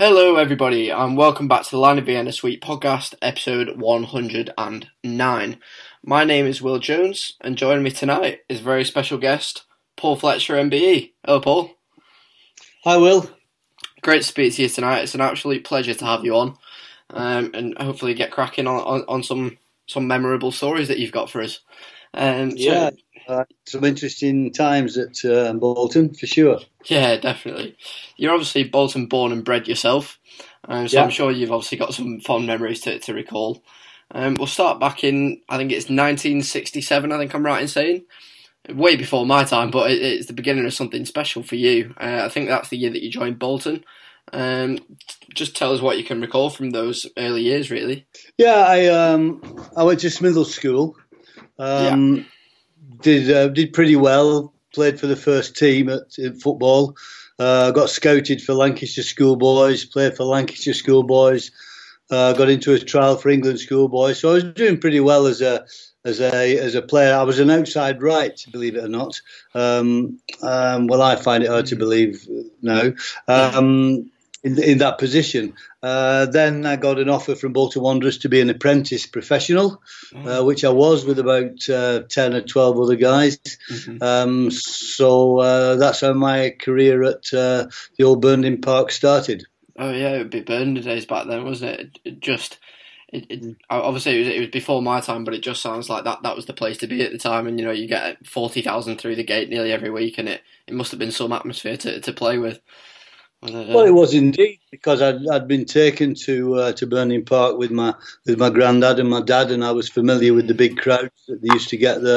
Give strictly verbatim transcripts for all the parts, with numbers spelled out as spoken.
Hello everybody and welcome back to the Line of Vienna Suite podcast, episode one hundred nine. My name is Will Jones and joining me tonight is a very special guest, Paul Fletcher M B E. Hello Paul. Hi Will. Great to speak to you tonight. It's an absolute pleasure to have you on um, and hopefully get cracking on, on, on some, some memorable stories that you've got for us. Um, so, yeah, uh, some interesting times at uh, Bolton, for sure. Yeah, definitely. You're obviously Bolton born and bred yourself, um, so yeah. I'm sure you've obviously got some fond memories to, to recall. Um, we'll start back in, I think it's nineteen sixty-seven, I think I'm right in saying. Way before my time, but it, it's the beginning of something special for you. Uh, I think that's the year that you joined Bolton. Um, just tell us what you can recall from those early years, really. Yeah, I um, I went to Smithell School. Um, yeah. Did uh, did pretty well. Played for the first team at in football. Uh, got scouted for Lancashire Schoolboys. Played for Lancashire Schoolboys. Uh, got into a trial for England Schoolboys. So I was doing pretty well as a as a as a player. I was an outside right, believe it or not. Um, um, well, I find it hard to believe now. Um, In, in that position. Uh, then I got an offer from Bolton Wanderers to be an apprentice professional, uh, which I was with about uh, ten or twelve other guys. Mm-hmm. Um, so uh, that's how my career at uh, the old Burnley Park started. Oh yeah, it would be Burnley days back then, wasn't it? It just, it, it, obviously it was, it was before my time, but it just sounds like that, that was the place to be at the time. And you know, you get forty thousand through the gate nearly every week, and it, it must have been some atmosphere to, to play with. Well, it was indeed, because I'd, I'd been taken to uh, to Burnley Park with my with my granddad and my dad, and I was familiar with the big crowds that they used to get there.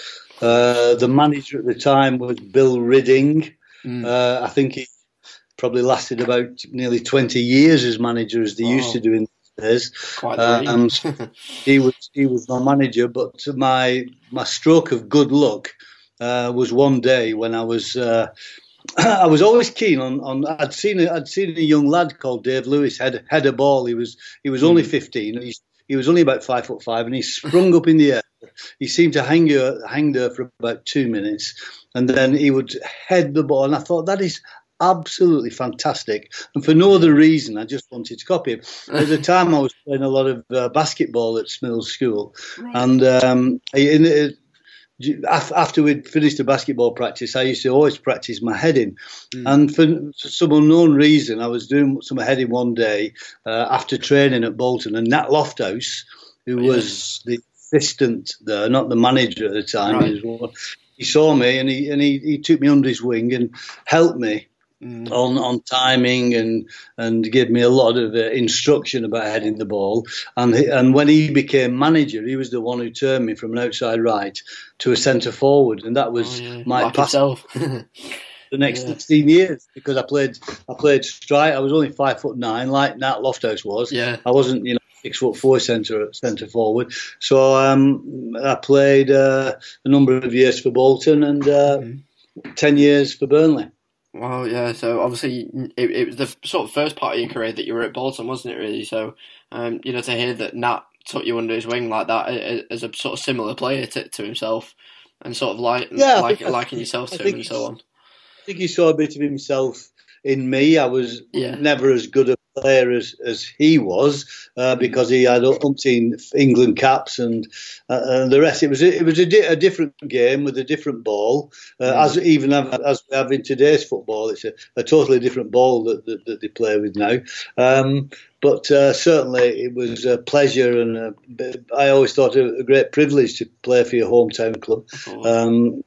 Uh, the manager at the time was Bill Ridding. Mm. Uh, I think he probably lasted about nearly twenty years as manager, as they wow. used to do in those days. Quite the um, he was he was my manager, but my my stroke of good luck uh, was one day when I was. Uh, I was always keen on, on. I'd seen a, I'd seen a young lad called Dave Lewis head head a ball. He was he was only fifteen. He, he was only about five foot five, and he sprung up in the air. He seemed to hang there, hang there for about two minutes, and then he would head the ball. And I thought, that is absolutely fantastic. And for no other reason, I just wanted to copy him. At the time, I was playing a lot of uh, basketball at Smithell School, right. and um, in it. After we'd finished the basketball practice, I used to always practice my heading. Mm. And for some unknown reason, I was doing some heading one day uh, after training at Bolton. And Nat Lofthouse, who oh, was yeah. the assistant there, not the manager at the time, right. he, was, he saw me and he and he, he took me under his wing and helped me. Mm. On, on timing and and gave me a lot of uh, instruction about heading the ball. And he, and when he became manager, he was the one who turned me from an outside right to a centre forward, and that was oh, yeah. my like pass the next yeah. sixteen years, because I played I played strike. I was only five foot nine, like Nat Lofthouse was. Yeah. I wasn't, you know, six foot four centre centre forward. So um, I played uh, a number of years for Bolton and uh, mm-hmm. ten years for Burnley. Well, yeah, so obviously it, it was the sort of first part of your career that you were at Bolton, wasn't it, really? So, um, you know, to hear that Nat took you under his wing like that as a sort of similar player to, to himself and sort of like, yeah, like liking yourself to him and so on. I think he saw a bit of himself in me. I was yeah. never as good a player as, as he was uh, because he had umpteen England caps and, uh, and the rest. It was a, it was a, di- a different game with a different ball. Uh, mm. As even as we have in today's football, it's a, a totally different ball that, that, that they play with now. Um, but uh, certainly it was a pleasure, and a, I always thought it a great privilege to play for your hometown club. Um,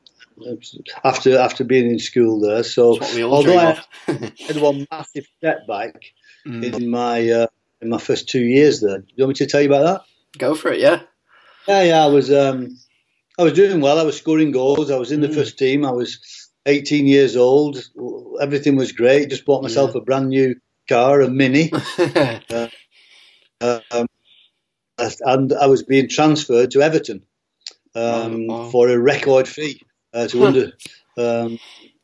after after being in school there, so although I had one massive setback mm. in my uh, in my first two years there, do you want me to tell you about that? Go for it, yeah. Yeah, yeah. I was um, I was doing well. I was scoring goals. I was in the mm. first team. I was eighteen years old. Everything was great. Just bought myself yeah. a brand new car, a Mini, uh, um, and I was being transferred to Everton um, oh, oh. for a record fee. Uh, to under um,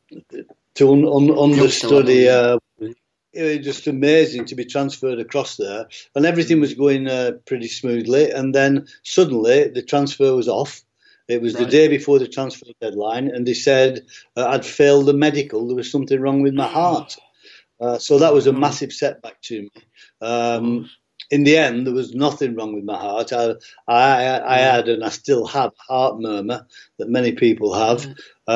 to un, un, understudy, uh, it was just amazing to be transferred across there, and everything was going uh, pretty smoothly. And then suddenly the transfer was off. It was right. the day before the transfer deadline, and they said uh, I'd failed the medical. There was something wrong with my heart, Uh, so that was a massive setback to me. Um, in the end, there was nothing wrong with my heart. I, I, I had, and I still have, heart murmur that many people have.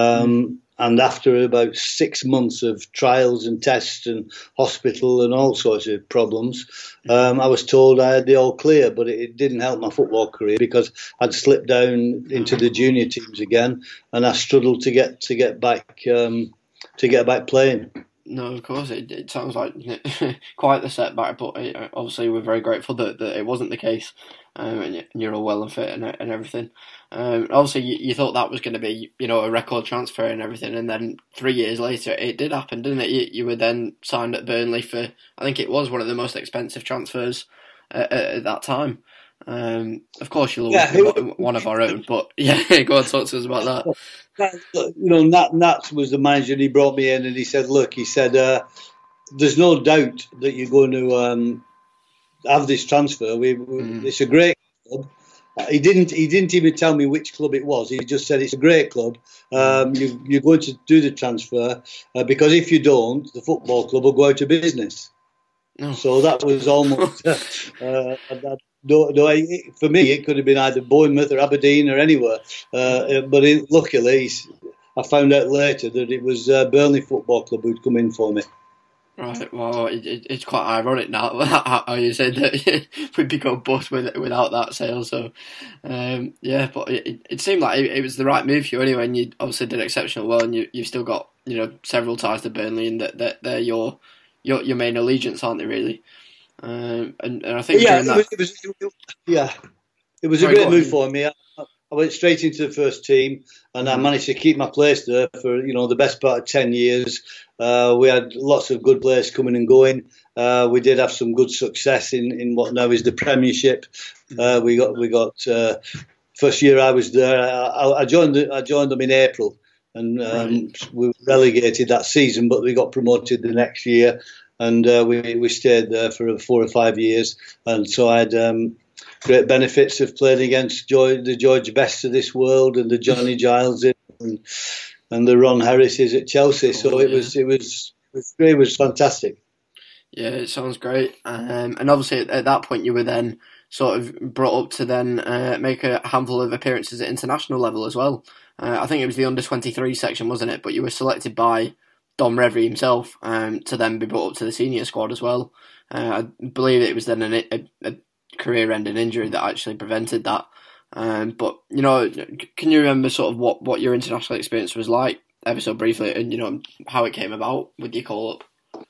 Um, and after about six months of trials and tests and hospital and all sorts of problems, um, I was told I had the all clear, but it, it didn't help my football career because I'd slipped down into the junior teams again, and I struggled to get to get back um, to get back playing. No, of course, it, it sounds like quite the setback, but it, obviously we're very grateful that, that it wasn't the case, um, and you're all well and fit and, and everything. Um, obviously, you, you thought that was going to be, you know, a record transfer and everything, and then three years later, it did happen, didn't it? You, you were then signed at Burnley for, I think it was one of the most expensive transfers uh, at, at that time. Um, of course, you'll always yeah, be one of our own, but yeah, go on, talk to us about that. You know, Nat, Nat was the manager, and he brought me in, and he said, "Look," he said, uh, "there's no doubt that you're going to um, have this transfer. We, we mm. It's a great club." Uh, he didn't. He didn't even tell me which club it was. He just said it's a great club. Um, you, you're going to do the transfer uh, because if you don't, the football club will go out of business. Oh. So that was almost. Uh, uh, that, No, no. For me, it could have been either Bournemouth or Aberdeen or anywhere. Uh, but it, luckily, I found out later that it was uh, Burnley Football Club who'd come in for me. Right. Well, it, it, it's quite ironic now how you said that we'd become bust with, without that sale. So, um, yeah, but it, it seemed like it, it was the right move for you anyway, and you obviously did exceptional well, and you, you've still got, you know, several ties to Burnley, and that, that they're your, your your main allegiance, aren't they? Really. Um, and, and I think yeah, that... it was, it was, it was, yeah, it was Sorry, a great move for me. I, I went straight into the first team, and I managed to keep my place there for you know the best part of ten years. Uh, we had lots of good players coming and going. Uh, we did have some good success in, in what now is the Premiership. Uh, we got we got uh, first year I was there. I, I joined the, I joined them in April, and um, right. we were relegated that season, but we got promoted the next year. And uh, we we stayed there for four or five years, and so I had um, great benefits of playing against George, the George Best of this world, and the Johnny Gileses, and, and the Ron Harrises at Chelsea. So oh, it yeah. was it was it was, it was fantastic. Yeah, it sounds great. Um, and obviously at, at that point you were then sort of brought up to then uh, make a handful of appearances at international level as well. Uh, I think it was the under twenty-three section, wasn't it? But you were selected by Don Revie himself um, to then be brought up to the senior squad as well. Uh, I believe it was then an, a, a career-ending injury that actually prevented that. Um, but, you know, can you remember sort of what, what your international experience was like, ever so briefly, and, you know, how it came about with your call-up?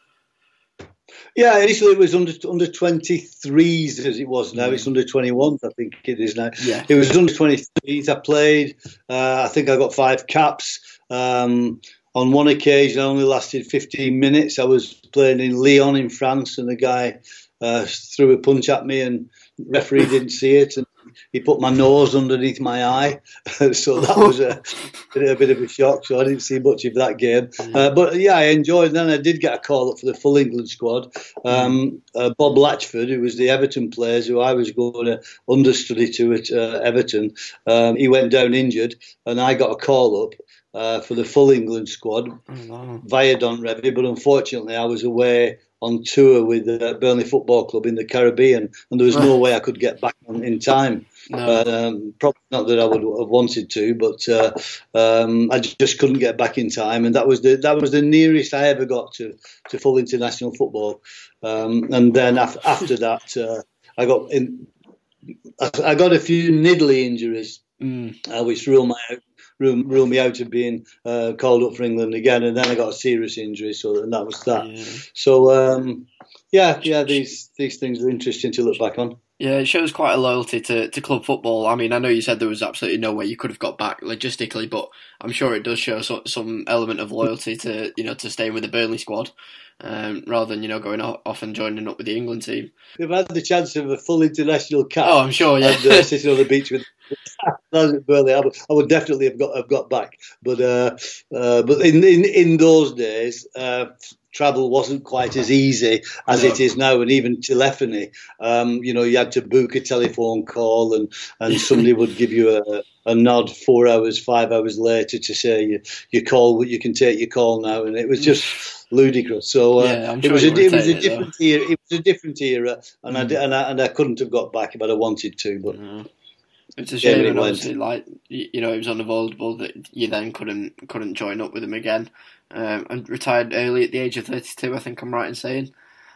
Yeah, initially it was under under twenty-threes as it was now. Mm. It's under twenty-ones, I think it is now. Yeah. It was under twenty-threes. I played. Uh, I think I got five caps. Um, On one occasion, I only lasted fifteen minutes. I was playing in Lyon in France, and the guy uh, threw a punch at me, and the referee didn't see it, and he put my nose underneath my eye. So that was a, a bit of a shock. So I didn't see much of that game. Uh, but yeah, I enjoyed it. Then I did get a call up for the full England squad. Um, uh, Bob Latchford, who was the Everton players, who I was going to understudy to at uh, Everton, um, he went down injured, and I got a call up. Uh, for the full England squad oh, wow. via Don Revie, but unfortunately I was away on tour with the Burnley Football Club in the Caribbean, and there was no way I could get back on in time. No. Um, probably not that I would have wanted to, but uh, um, I just couldn't get back in time, and that was the that was the nearest I ever got to, to full international football. Um, and then af- after that, uh, I got in. I got a few niggly injuries, mm. uh, which ruled my out. Rule, rule me out of being uh, called up for England again, and then I got a serious injury, so and that was that. Yeah. So um, yeah, yeah, these these things are interesting to look back on. Yeah, it shows quite a loyalty to, to club football. I mean, I know you said there was absolutely no way you could have got back logistically, but I'm sure it does show so, some element of loyalty to you know to staying with the Burnley squad. Um, rather than you know going off and joining up with the England team. If I had the chance of a full international cap, oh, I'm sure, yeah, and uh, sitting on the beach with Burnley, I would, I would definitely have got have got back. But uh, uh, but in, in in those days, uh, travel wasn't quite as easy as it is now, and even telephony. Um, you know, you had to book a telephone call, and, and somebody would give you a, a nod four hours, five hours later to say you you call, you can take your call now, and it was just ludicrous. So uh, yeah, I'm sure it was a it was a it, different though. era. It was a different era, and mm. I and I and I couldn't have got back if I'd have wanted to, but. Mm. It's a shame, and obviously, like you know, it was unavoidable that you then couldn't couldn't join up with him again, um, and retired early at the age of thirty-two. I think I'm right in saying.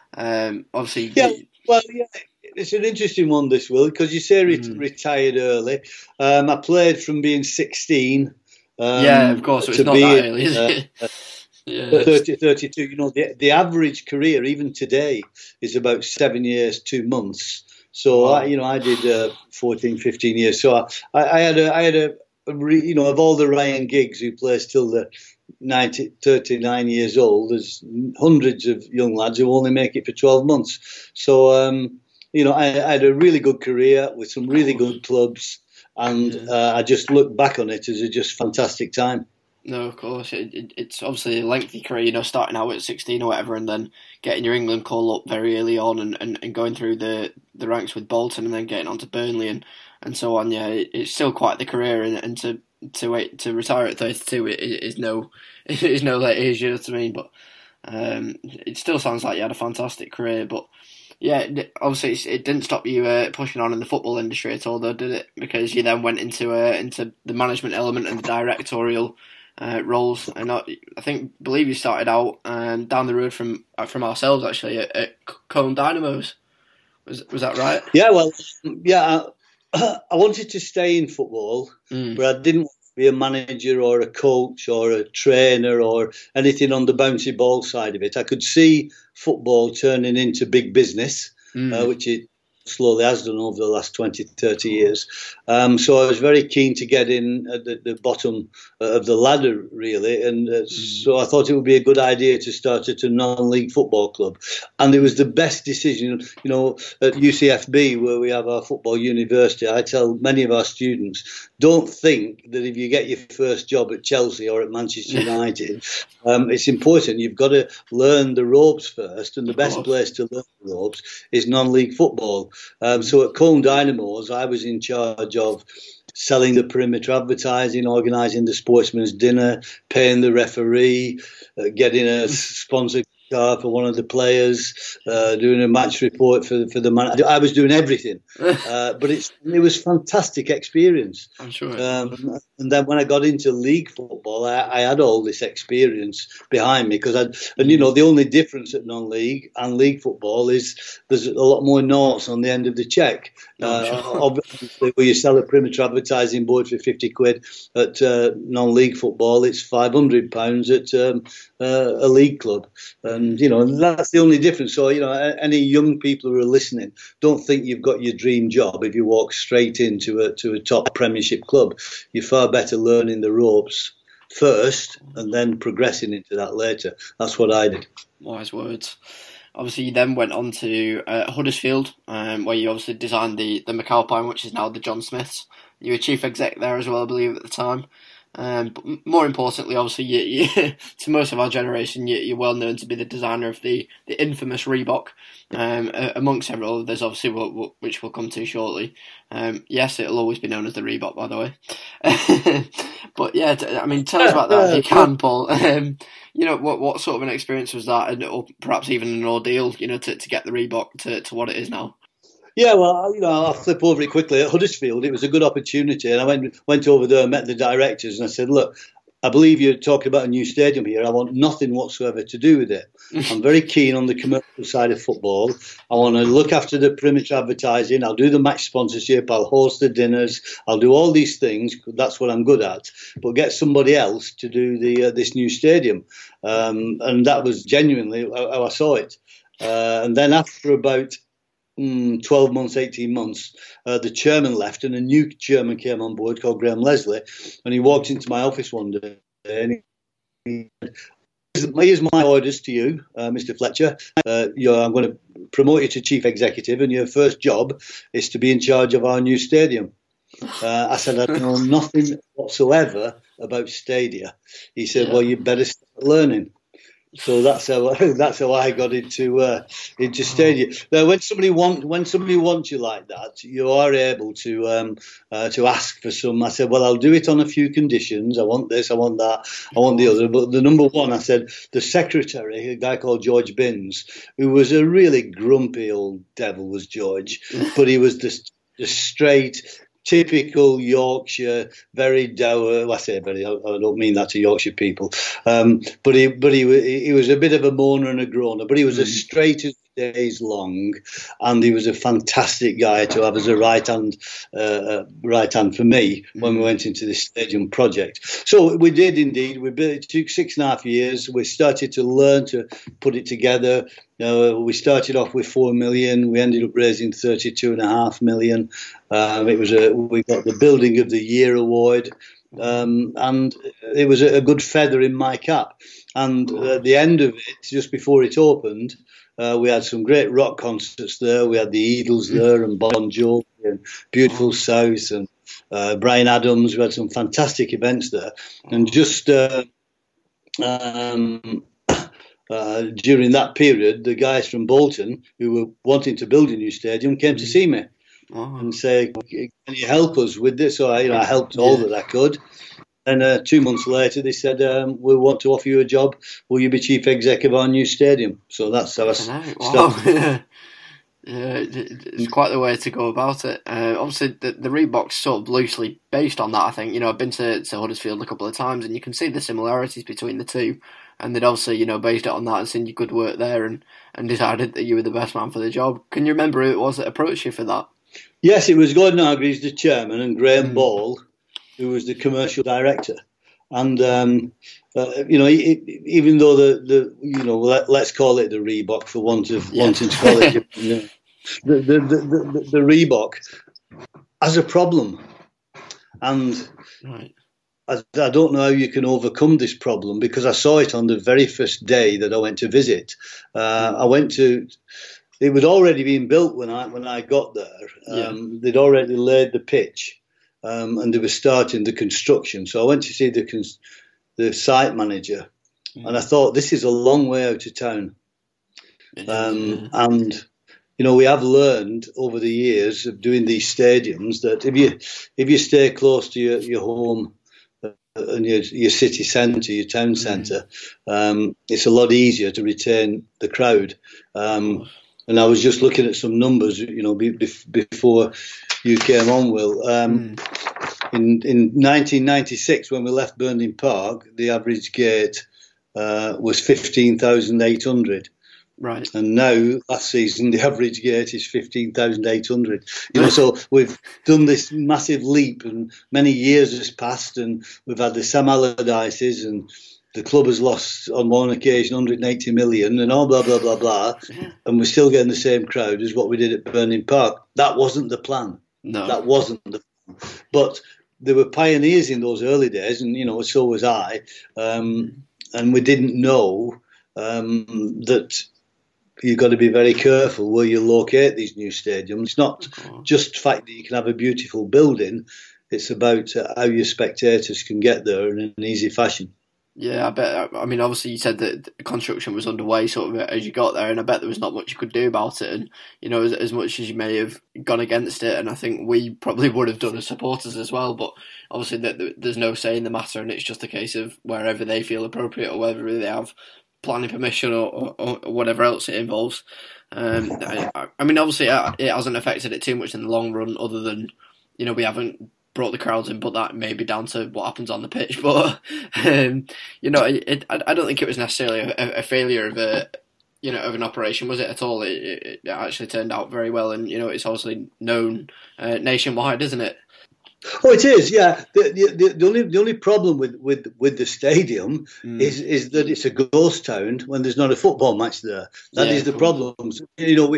Um, obviously, yeah. Well, yeah, it's an interesting one, this, Will, because you say re- mm. retired early. Um, I played from being sixteen. Um, yeah, of course, it's not being, that early, is it? Uh, yeah. thirty, thirty-two. You know, the the average career, even today, is about seven years, two months. So, I, you know, I did uh, fourteen, fifteen years. So I, I had a, I had a, a re, you know, of all the Ryan Giggs who plays till the ninety, thirty-nine years old, there's hundreds of young lads who only make it for twelve months. So, um, you know, I, I had a really good career with some really good clubs, and uh, I just look back on it as a just fantastic time. No, of course. It, it, it's obviously a lengthy career, you know, starting out at sixteen or whatever, and then getting your England call up very early on, and, and, and going through the, the ranks with Bolton, and then getting on to Burnley and, and so on. Yeah, it, it's still quite the career, and, and to to wait to retire at thirty-two it, it is no it is no late age, you know what I mean? But um, it still sounds like you had a fantastic career. But yeah, obviously it didn't stop you uh, pushing on in the football industry at all, though, did it? Because you then went into uh, into the management element and the directorial. Uh, roles, and I, I think believe you started out um, down the road from uh, from ourselves actually at, at Colne Dynamos. Was was that right? Yeah, well, yeah, I, I wanted to stay in football, mm. but I didn't want to be a manager or a coach or a trainer or anything on the bouncy ball side of it. I could see football turning into big business, mm. uh, which it slowly has done over the last twenty, thirty years. Um, so I was very keen to get in at the, the bottom of the ladder, really. And uh, mm. so I thought it would be a good idea to start at a non-league football club. And it was the best decision. You know, at U C F B, where we have our football university, I tell many of our students, don't think that if you get your first job at Chelsea or at Manchester United, um, it's important. You've got to learn the ropes first. And the best place to learn the ropes is non-league football. Um, so at Colne Dynamos, I was in charge of selling the perimeter advertising, organising the sportsman's dinner, paying the referee, uh, getting a sponsored car for one of the players, uh, doing a match report for for the man. I was doing everything, uh, but it's it was fantastic experience. I'm sure. Um, and then when I got into league football, I, I had all this experience behind me because I and you know the only difference at non-league and league football is there's a lot more notes on the end of the cheque. Uh, sure. Obviously, where you sell a perimeter advertising board for fifty quid at uh, non-league football, it's five hundred pounds at um, uh, a league club. And, you know, that's the only difference. So, you know, any young people who are listening, don't think you've got your dream job if you walk straight into a to a top Premiership club. You're far better learning the ropes first and then progressing into that later. That's what I did. Wise words. Obviously, you then went on to uh, Huddersfield, um, where you obviously designed the, the McAlpine, which is now the John Smiths. You were chief exec there as well, I believe, at the time. Um, but more importantly, obviously, you, you, to most of our generation, you, you're well known to be the designer of the, the infamous Reebok, um, uh, amongst several others, obviously, we'll, we'll, which we'll come to shortly. Um, yes, it'll always be known as the Reebok, by the way. But yeah, t- I mean, tell us about that if you can, Paul. Um, you know, what what sort of an experience was that, and or perhaps even an ordeal, you know, to, to get the Reebok to, to what it is now? Yeah, well, you know, I'll flip over it quickly. At Huddersfield, it was a good opportunity, and I went went over there and met the directors, and I said, look, I believe you're talking about a new stadium here. I want nothing whatsoever to do with it. I'm very keen on the commercial side of football. I want to look after the perimeter advertising. I'll do the match sponsorship. I'll host the dinners. I'll do all these things. That's what I'm good at. But get somebody else to do the uh, this new stadium. Um, and that was genuinely how I saw it. Uh, and then after about Mm, twelve months, eighteen months, uh, the chairman left and a new chairman came on board called Graham Leslie, and he walked into my office one day and he said, here's my orders to you, uh, Mister Fletcher. Uh, I'm going to promote you to chief executive, and your first job is to be in charge of our new stadium. Uh, I said, I know nothing whatsoever about stadia. He said, yeah. Well, you better start learning. So that's how that's how I got into uh, into stadium. Now, when somebody want when somebody wants you like that, you are able to um, uh, to ask for some. I said, well, I'll do it on a few conditions. I want this, I want that, I want the other. But the number one, I said, the secretary, a guy called George Binns, who was a really grumpy old devil, was George, but he was the, the straight, typical Yorkshire, very dour. Well, I say very. I, I don't mean that to Yorkshire people, um, but he, but he, he was a bit of a moaner and a groaner. But he was mm. as straight as days long, and he was a fantastic guy to have as a right hand, uh, right hand for me when we went into this stadium project. So we did indeed. We built, it took six and a half years. We started to learn to put it together. Uh, we started off with four million. We ended up raising thirty-two and a half million. Um, it was a we got the Building of the Year award, um, and it was a, a good feather in my cap. And at the end of it, just before it opened, uh, we had some great rock concerts there. We had the Eagles there, and Bon Jovi, and Beautiful South, and uh, Bryan Adams. We had some fantastic events there, and just. Uh, um, Uh, during that period, the guys from Bolton who were wanting to build a new stadium came to see me oh. and say, "Can you help us with this?" So I, you know, I helped all yeah. that I could. And uh, two months later, they said, um, "We want to offer you a job. Will you be chief exec of our new stadium?" So that's how I, I started. Wow. Yeah, it's quite the way to go about it. Uh, obviously, the, the Reebok's sort of loosely based on that, I think. You know, I've been to, to Huddersfield a couple of times, and you can see the similarities between the two. And they'd obviously, you know, based it on that and seen you could work there and, and decided that you were the best man for the job. Can you remember who it was that approached you for that? Yes, it was Gordon Hargreaves, the chairman, and Graham mm. Ball, who was the commercial director. And, um, uh, you know, even though the, the you know, let, let's call it the Reebok for want of yeah. wanting to call it, you know, the, the, the, the, the Reebok has a problem. And right. I, I don't know how you can overcome this problem, because I saw it on the very first day that I went to visit. Uh, I went to, it was already being built when I when I got there. Um, yeah. They'd already laid the pitch. Um, and they were starting the construction. So I went to see the cons- the site manager, mm. and I thought, this is a long way out of town. Um, and, you know, we have learned over the years of doing these stadiums that if you if you stay close to your, your home uh, and your, your city centre, your town centre, mm. um, it's a lot easier to retain the crowd. Um, and I was just looking at some numbers, you know, be, be, before you came on, Will. Um, mm. in, in nineteen ninety-six, when we left Burnley Park, the average gate uh, was fifteen thousand eight hundred. Right. And now, last season, the average gate is fifteen thousand eight hundred. You know, so we've done this massive leap, and many years has passed, and we've had the Sam Allardyces, and the club has lost on one occasion one hundred eighty million and all blah, blah, blah, blah. And we're still getting the same crowd as what we did at Burnley Park. That wasn't the plan. No. That wasn't the plan. But there were pioneers in those early days, and, you know, so was I. Um, and we didn't know um, that you've got to be very careful where you locate these new stadiums. It's not oh. just the fact that you can have a beautiful building. It's about uh, how your spectators can get there in an easy fashion. Yeah, I bet. I mean, obviously, you said that construction was underway sort of as you got there, and I bet there was not much you could do about it. And, you know, as, as much as you may have gone against it, and I think we probably would have done as supporters as well, but obviously that there's no say in the matter, and it's just a case of wherever they feel appropriate or whether they have planning permission or, or, or whatever else it involves. Um, I, I mean, obviously, it hasn't affected it too much in the long run, other than, you know, we haven't brought the crowds in, but that may be down to what happens on the pitch. But um, you know, it, I don't think it was necessarily a, a failure of a you know of an operation, was it at all? It, it, it actually turned out very well, and you know, it's obviously known uh, nationwide, isn't it? Oh, it is, yeah. The, the, the only the only problem with, with, with the stadium mm. is is that it's a ghost town when there's not a football match there. That yeah, is the problem. You know, we.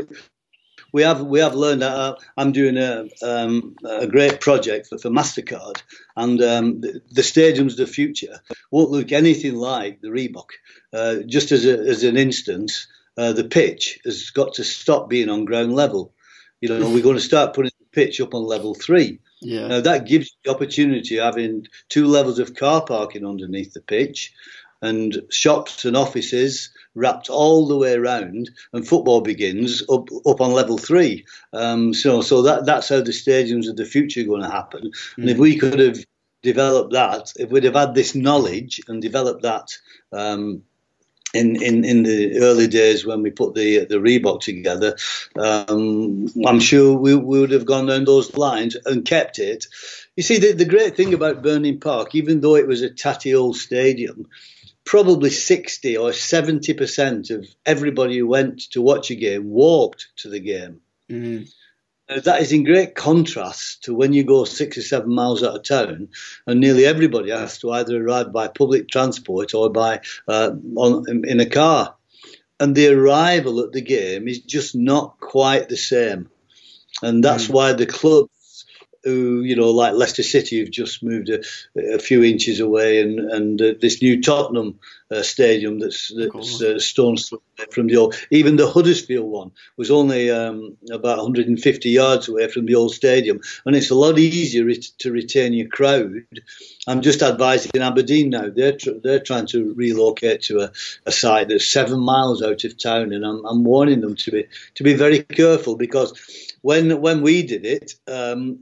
We have we have learned that uh, I'm doing a um, a great project for, for MasterCard, and um, the, the stadium's the future won't look anything like the Reebok. Uh, just as a, as an instance, uh, the pitch has got to stop being on ground level. You know, we're going to start putting the pitch up on level three. Yeah. Now that gives you the opportunity of having two levels of car parking underneath the pitch. and shops and offices wrapped all the way around, and football begins up up on level three. Um, so so that that's how the stadiums of the future are going to happen. Mm. And if we could have developed that, if we'd have had this knowledge and developed that um, in, in in the early days when we put the the Reebok together, um, I'm sure we, we would have gone down those lines and kept it. You see, the, the great thing about Burning Park, even though it was a tatty old stadium, probably sixty or seventy percent of everybody who went to watch a game walked to the game. Mm-hmm. Now, that is in great contrast to when you go six or seven miles out of town, and nearly everybody has to either arrive by public transport or by uh, on, in a car. And the arrival at the game is just not quite the same. And that's mm-hmm. why the club, who, you know, like Leicester City, who've just moved a, a few inches away, and, and uh, this new Tottenham uh, stadium that's, that's uh, stones from the old. Even the Huddersfield one was only um, about one hundred fifty yards away from the old stadium, and it's a lot easier to retain your crowd. I'm just advising Aberdeen now; they're tr- they're trying to relocate to a, a site that's seven miles out of town, and I'm, I'm warning them to be to be very careful, because when when we did it. Um,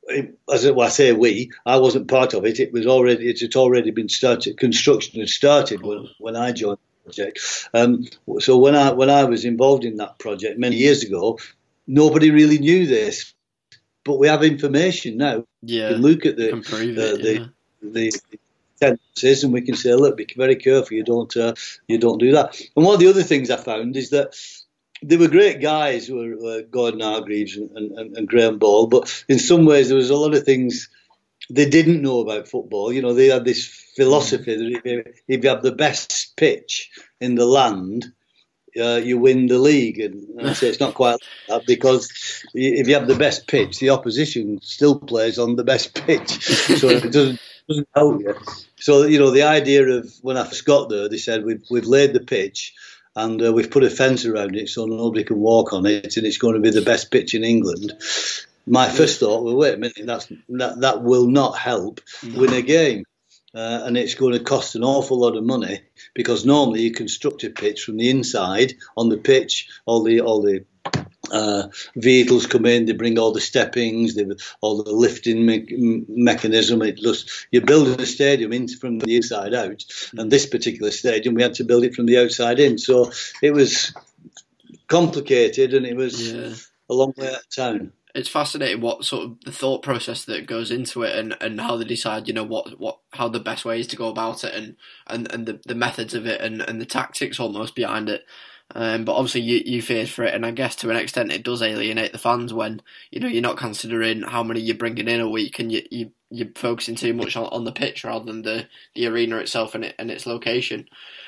As I say, we, I wasn't part of it. It was already, it had already been started. Construction had started when, when I joined the project. Um, so when I when I was involved in that project many years ago, nobody really knew this, but we have information now. Yeah, we can look at the it, the, yeah. the the tendencies, and we can say, look, be very careful. You don't uh, you don't do that. And one of the other things I found is that they were great guys, who were uh, Gordon Hargreaves and, and, and Graham Ball, but in some ways there was a lot of things they didn't know about football. You know, they had this philosophy that if you, if you have the best pitch in the land, uh, you win the league. And I say it's not quite like that, because if you have the best pitch, the opposition still plays on the best pitch, so it doesn't, doesn't help you. So, you know, the idea of when I first got there, they said we've we've laid the pitch. And uh, we've put a fence around it so nobody can walk on it, and it's going to be the best pitch in England. My first thought, well, wait a minute, that's, that that will not help win a game, uh, and it's going to cost an awful lot of money, because normally you construct a pitch from the inside on the pitch, all the all the uh, vehicles come in, they bring all the steppings, they, all the lifting me- mechanism. It just, you build a stadium in from the inside out, and this particular stadium we had to build it from the outside in. So it was complicated, and it was yeah. a long way out of town. It's fascinating what sort of the thought process that goes into it, and, and how they decide, you know, what, what how the best way is to go about it, and, and, and the, the methods of it, and, and the tactics almost behind it. Um, but obviously you, you feared for it, and I guess to an extent it does alienate the fans when, you know, you're not considering how many you're bringing in a week, and you, you, you're focusing too much on, on the pitch rather than the, the arena itself and, it, and its location.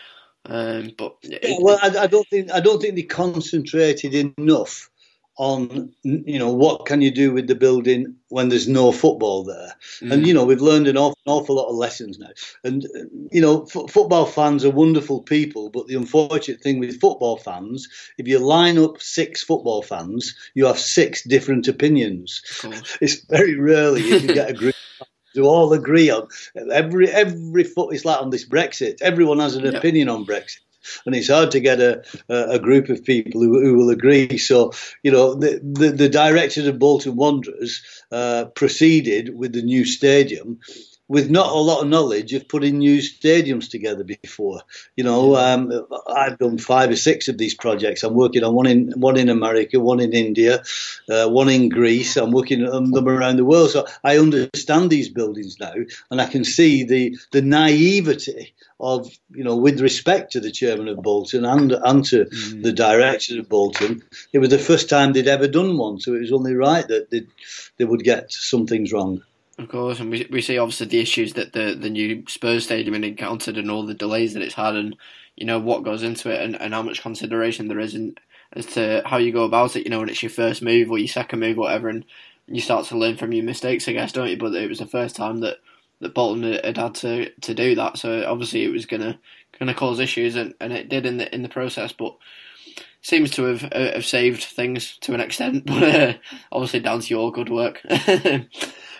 Um, but it, yeah, well, I, I don't think I don't think they concentrated enough on, you know, what can you do with the building when there's no football there. Mm. And, you know, we've learned an awful, an awful lot of lessons now. And, you know, f- football fans are wonderful people, but the unfortunate thing with football fans, if you line up six football fans, you have six different opinions. It's very rarely you can get a group to all agree on every every foot. It's like on this Brexit, everyone has an yep. opinion on Brexit. And it's hard to get a, a group of people who, who will agree. So, you know, the, the, the directors of Bolton Wanderers uh, proceeded with the new stadium with not a lot of knowledge of putting new stadiums together before. You know, um, I've done five or six of these projects. I'm working on one in one in America, one in India, uh, one in Greece. I'm working on them around the world. So I understand these buildings now, and I can see the, the naivety of, you know, with respect to the chairman of Bolton and, and to mm. the directors of Bolton. It was the first time they'd ever done one, so it was only right that they they would get some things wrong. Of course, and we we see obviously the issues that the, the new Spurs stadium had encountered, and all the delays that it's had, and, you know, what goes into it, and, and how much consideration there is in, as to how you go about it, you know, when it's your first move or your second move or whatever, and you start to learn from your mistakes, I guess, don't you? But it was the first time that, that Bolton had had to, to do that, so obviously it was gonna gonna cause issues, and, and it did in the in the process, but seems to have uh, have saved things to an extent, but uh, obviously down to your good work.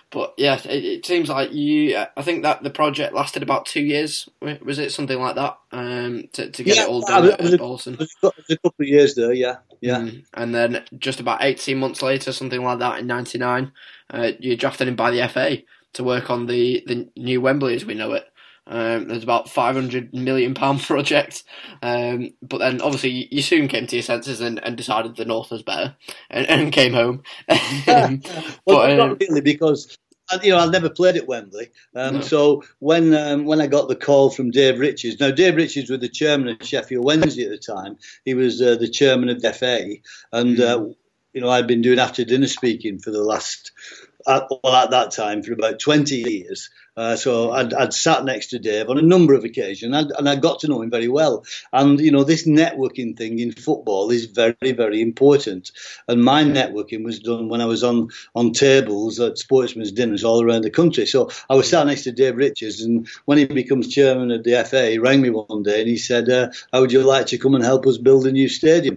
But yeah, it, it seems like you. I think that the project lasted about two years. Was it something like that? Um, to, to get yeah, it all done was, at, was at a, Bolton. It was a couple of years there. Yeah, yeah. Mm. And then just about eighteen months later, something like that, in ninety-nine, uh, you're drafted in by the F A to work on the, the new Wembley as we know it. Um, there's about five hundred million pound project, um, but then obviously you soon came to your senses and, and decided the North was better, and, and came home. um, well, but, not um, really, because you know I'd never played at Wembley. Um, no. So when um, when I got the call from Dave Richards, now Dave Richards was the chairman of Sheffield Wednesday at the time. He was uh, the chairman of the F A, and mm. uh, you know I'd been doing after dinner speaking for the last. At, well, at that time, for about twenty years. Uh, so I'd, I'd sat next to Dave on a number of occasions, and, and I got to know him very well. And, you know, this networking thing in football is very, very important. And my networking was done when I was on, on tables at sportsmen's dinners all around the country. So I was sat next to Dave Richards, and when he becomes chairman of the F A, he rang me one day and he said, uh, how would you like to come and help us build a new stadium?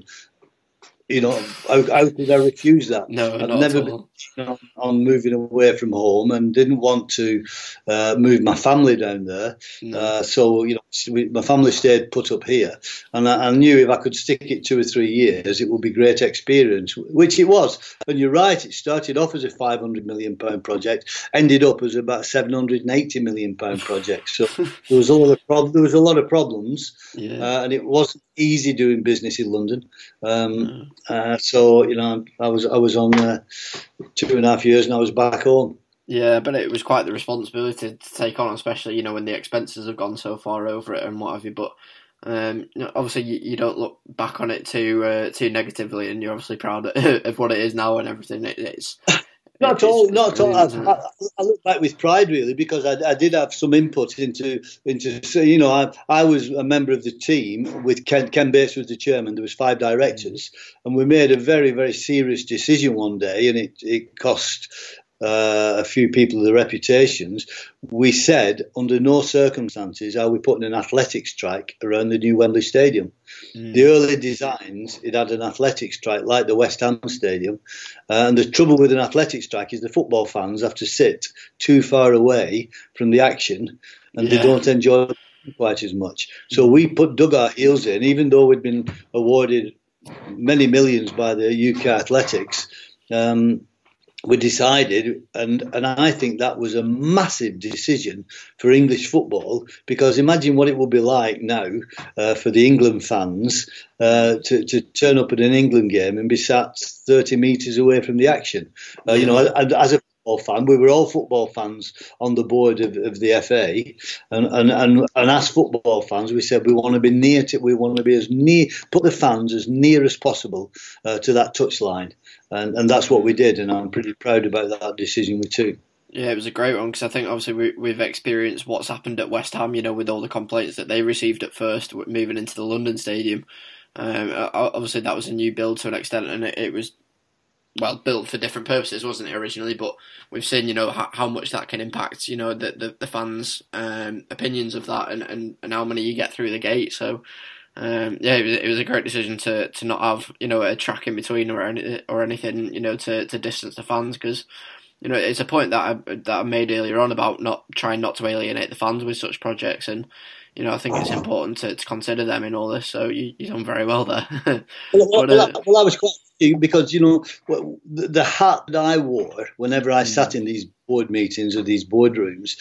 You know, how, how could I refuse that? No, I'd not never at all. been on, on moving away from home, and didn't want to uh, move my family down there. No. Uh, so, you know, we, my family stayed put up here, and I, I knew if I could stick it two or three years, it would be great experience, which it was. And you're right, it started off as a five hundred million pound project, ended up as about a seven hundred eighty million pound project. So there was a lot of prob- there was a lot of problems, yeah. uh, and it wasn't easy doing business in London. Um, no. Uh, so you know, I was I was on uh, two and a half years, and I was back home. Yeah, but it was quite the responsibility to take on, especially you know when the expenses have gone so far over it and what have you. But um, you know, obviously, you, you don't look back on it too uh, too negatively, and you're obviously proud of, of what it is now and everything. It, it's Not at all. Not at all. I, I, I look back with pride, really, because I, I did have some input into into. So, you know, I, I was a member of the team with Ken, Ken Bates was the chairman. There was five directors, and we made a very very serious decision one day, and it it cost uh, a few people their reputations. We said, under no circumstances are we putting an athletics track around the new Wembley Stadium. Mm. The early designs, it had an athletics track like the West Ham Stadium. Uh, and the trouble with an athletics track is the football fans have to sit too far away from the action, and yeah. they don't enjoy it quite as much. So we put dug our heels in, even though we'd been awarded many millions by the U K Athletics. Um, We decided, and, and I think that was a massive decision for English football, because imagine what it would be like now uh, for the England fans uh, to, to turn up at an England game and be sat thirty metres away from the action. Uh, you know, as a football fan, we were all football fans on the board of, of the F A, and, and, and, and as football fans, we said we want to be near to, we want to be as near, put the fans as near as possible uh, to that touchline. And, and that's what we did, and I'm pretty proud about that decision we took. Yeah, it was a great one, because I think obviously we, we've experienced what's happened at West Ham, you know, with all the complaints that they received at first, moving into the London Stadium. Um, obviously that was a new build to an extent, and it, it was, well, built for different purposes, wasn't it, originally? But we've seen, you know, how, how much that can impact, you know, the, the, the fans' um, opinions of that, and, and, and how many you get through the gate, so... Um, yeah, it was, it was a great decision to, to not have, you know, a track in between or any, or anything, you know, to, to distance the fans, because, you know, it's a point that I that I made earlier on about not trying not to alienate the fans with such projects, and you know, I think it's important to, to consider them in all this. So you you've done very well there. well, well, but, uh, well, I, well, I was quite, because you know the, the hat that I wore whenever I sat in these board meetings or these boardrooms.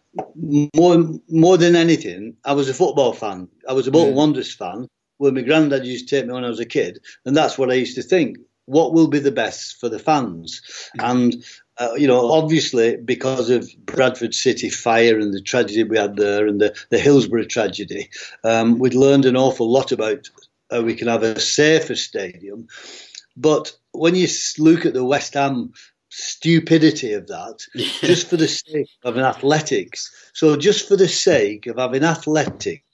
More, more than anything, I was a football fan. I was a Bolton Wanderers fan, where my granddad used to take me when I was a kid, and that's what I used to think. What will be the best for the fans? Mm. And, uh, you know, obviously, because of Bradford City fire and the tragedy we had there, and the, the Hillsborough tragedy, um, we'd learned an awful lot about how we can have a safer stadium. But when you look at the West Ham stupidity of that, just for the sake of an athletics. So just for the sake of having athletics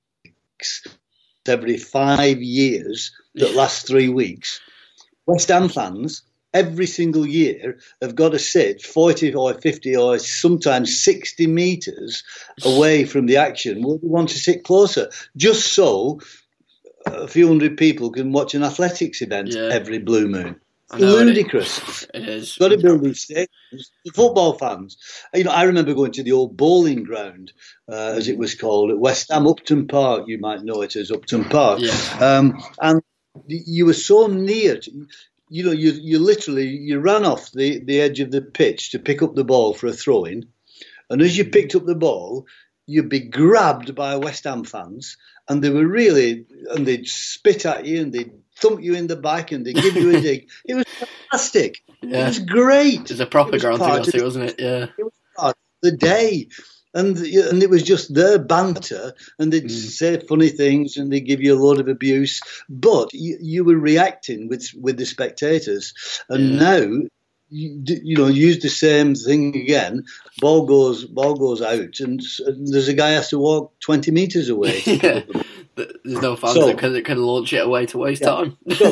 every five years that lasts three weeks, West Ham fans every single year have got to sit forty or fifty or sometimes sixty metres away from the action. We want to sit closer, just so a few hundred people can watch an athletics event yeah. every blue moon. ludicrous. It, it is. Got to build these stadiums. The football fans. You know, I remember going to the old bowling ground, uh, as it was called, at West Ham, Upton Park. You might know it as Upton Park. Yeah. Um, and you were so near to, you know, you you literally, you ran off the, the edge of the pitch to pick up the ball for a throw-in. And as you picked up the ball, you'd be grabbed by West Ham fans, and they were really, and they'd spit at you, and they'd thump you in the back, and they'd give you a dig. It was fantastic. Yeah. It was great. It was a proper ground to go to, wasn't it? Yeah. It was part of the day. And and it was just their banter, and they'd mm. say funny things, and they'd give you a load of abuse. But you, you were reacting with with the spectators. And yeah. now, you, you know, use the same thing again. Ball goes ball goes out, and, and there's a guy has to walk twenty metres away. Yeah. There's no fans so, that can, that can launch it away to waste yeah. time. so,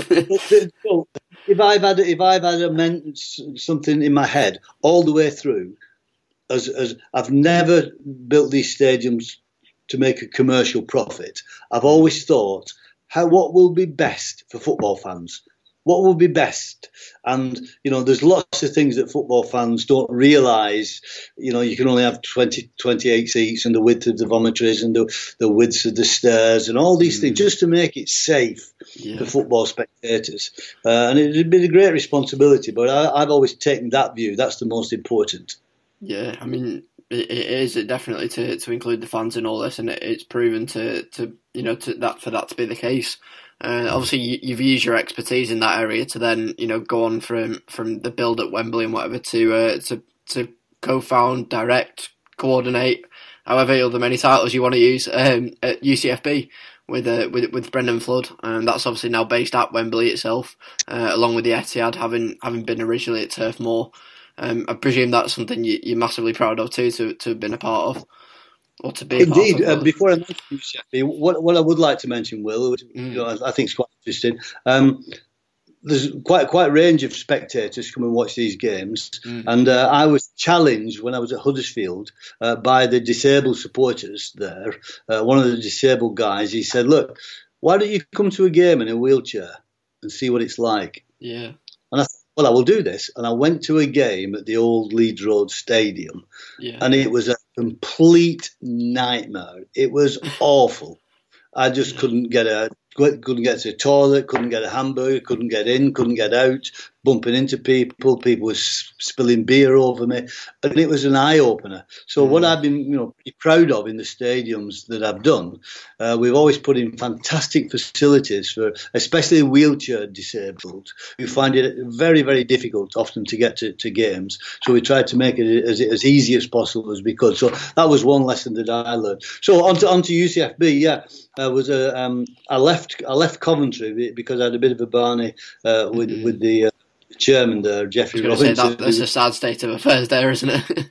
so, if I've had if I've had a meant something in my head all the way through. As, as I've never built these stadiums to make a commercial profit. I've always thought, how what will be best for football fans? What will be best? And, you know, there's lots of things that football fans don't realise. You know, you can only have twenty, twenty-eight seats, and the width of the vomitories, and the, the width of the stairs, and all these mm. things, just to make it safe yeah. for football spectators. Uh, and it'd been a great responsibility, but I, I've always taken that view. That's the most important. Yeah, I mean, it, it is definitely to, to include the fans in all this, and it, it's proven to, to you know to that for that to be the case. Uh, obviously, you, you've used your expertise in that area to then you know go on from from the build at Wembley and whatever to uh, to to co-found, direct, coordinate, however the many titles you want to use um, at U C F B with uh, with with Brendan Flood, and that's obviously now based at Wembley itself, uh, along with the Etihad having having been originally at Turf Moor. Um, I presume that's something you, you're massively proud of too, to, to have been a part of, or to be. Indeed. A part of. Uh, before I mention U C F B, what, what I would like to mention, Will, which, mm. you know, I, I think is quite interesting. Um, there's quite quite a range of spectators come and watch these games, mm. and uh, I was challenged when I was at Huddersfield uh, by the disabled supporters there. Uh, one of the disabled guys, he said, "Look, why don't you come to a game in a wheelchair and see what it's like?" Yeah. And I thought, well, I will do this. And I went to a game at the old Leeds Road Stadium, yeah. and it was a complete nightmare. It was awful. I just yeah. couldn't get a couldn't get to the toilet, couldn't get a hamburger, couldn't get in, couldn't get out, bumping into people. People were spilling beer over me, and it was an eye opener. So what I've been, you know, pretty proud of in the stadiums that I've done, uh, we've always put in fantastic facilities for, especially wheelchair disabled, who find it very, very difficult often to get to, to games. So we tried to make it as, as easy as possible as we could. So that was one lesson that I learned. So on to, on to U C F B, yeah, I was a, um, I left I left Coventry because I had a bit of a barney uh, with mm-hmm. with the. Uh, chairman there, Jeffrey Robinson. That, that's a sad state of affairs there, isn't it?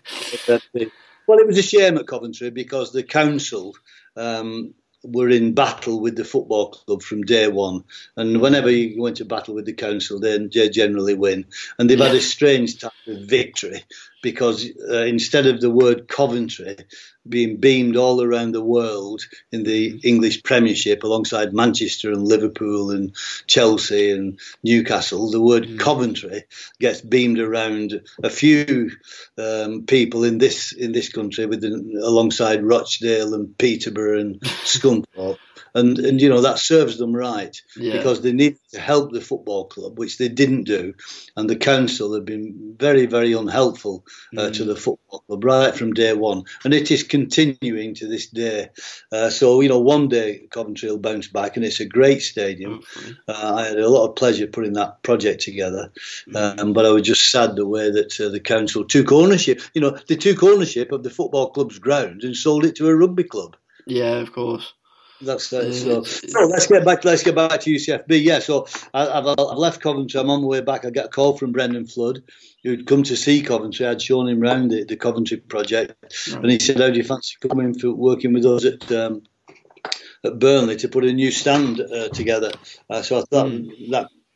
Well, it was a shame at Coventry because the council um, were in battle with the football club from day one. And whenever you went to battle with the council, they generally win. And they've yeah. had a strange type of victory because uh, instead of the word Coventry being beamed all around the world in the English Premiership alongside Manchester and Liverpool and Chelsea and Newcastle, the word mm. Coventry gets beamed around a few um, people in this in this country with the, alongside Rochdale and Peterborough and Scunthorpe. And, and, you know, that serves them right yeah. because they need to help the football club, which they didn't do. And the council have been very, very unhelpful uh, mm. to the football club right from day one. And it is continuing to this day. Uh, so, you know, one day Coventry will bounce back, and it's a great stadium. Mm. Uh, I had a lot of pleasure putting that project together. Mm. Um, but I was just sad the way that uh, the council took ownership. You know, they took ownership of the football club's ground and sold it to a rugby club. Yeah, of course. That's uh, so. So let's get back. Let's get back to U C F B. Yeah. So I, I've, I've left Coventry. I'm on my way back. I got a call from Brendan Flood, who'd come to see Coventry. I'd shown him round the, the Coventry project, right. and he said, "How do you fancy coming for working with us at um, at Burnley to put a new stand uh, together?" Uh, so I thought mm. that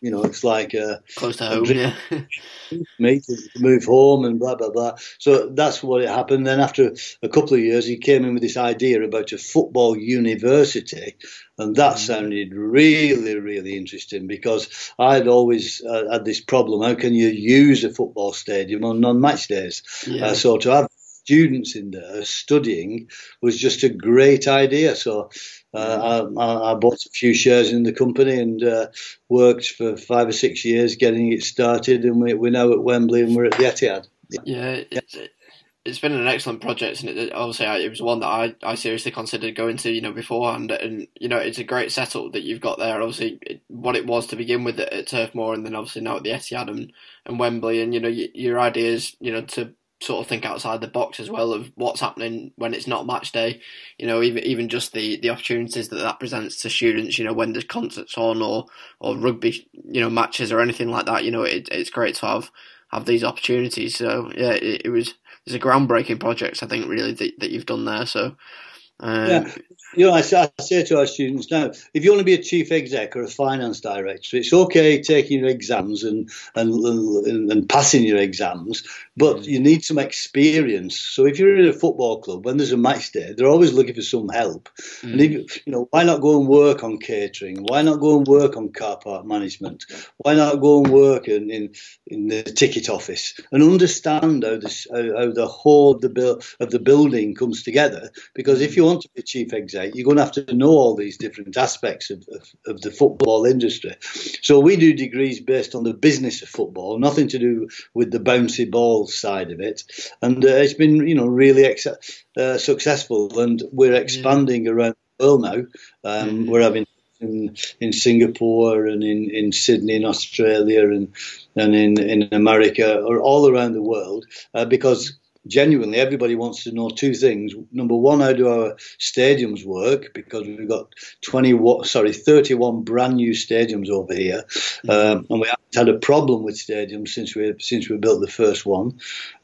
You know, it's like a, close to a home, dream yeah. for me to move home and blah blah blah. So that's what it happened. Then after a couple of years, he came in with this idea about a football university, and that sounded really, really interesting because I'd always uh, had this problem. How can you use a football stadium on non-match days? Yeah. Uh, so to have students in there studying was just a great idea. So uh, I, I bought a few shares in the company and uh, worked for five or six years getting it started, and we, we're now at Wembley and we're at the Etihad. Yeah, it's, it's been an excellent project, and it, obviously it was one that I, I seriously considered going to, you know, beforehand, and you know it's a great setup that you've got there. Obviously, it, what it was to begin with at, at Turf Moor, and then obviously now at the Etihad and, and Wembley, and you know y- your ideas, you know, to sort of think outside the box as well of what's happening when it's not match day. You know, even even just the, the opportunities that that presents to students. You know, when there's concerts on or or rugby, you know, matches or anything like that. You know, it, it's great to have. have these opportunities. So yeah, it, it was it's a groundbreaking project, I think, really, that, that you've done there. So um, yeah, you know, I, I say to our students now, if you want to be a chief exec or a finance director, it's okay taking your exams and and, and, and passing your exams, but mm. you need some experience. So if you're in a football club, when there's a match day, they're always looking for some help. Mm. And if you know, why not go and work on catering? Why not go and work on car park management? Why not go and work in in, in the ticket office and understand how this how, how the whole of the bil- of the building comes together? Because if you want to be chief exec, you're going to have to know all these different aspects of, of, of the football industry. So we do degrees based on the business of football, nothing to do with the bouncy ball side of it. And uh, it's been, you know, really ex- uh, successful, and we're expanding yeah. around the world now. Um, mm-hmm. We're having in, in Singapore and in, in Sydney in Australia and and in, in America, or all around the world, uh, because genuinely, everybody wants to know two things. Number one, how do our stadiums work? Because we've got twenty, sorry, thirty-one brand new stadiums over here, mm-hmm. um, and we haven't had a problem with stadiums since we since we built the first one.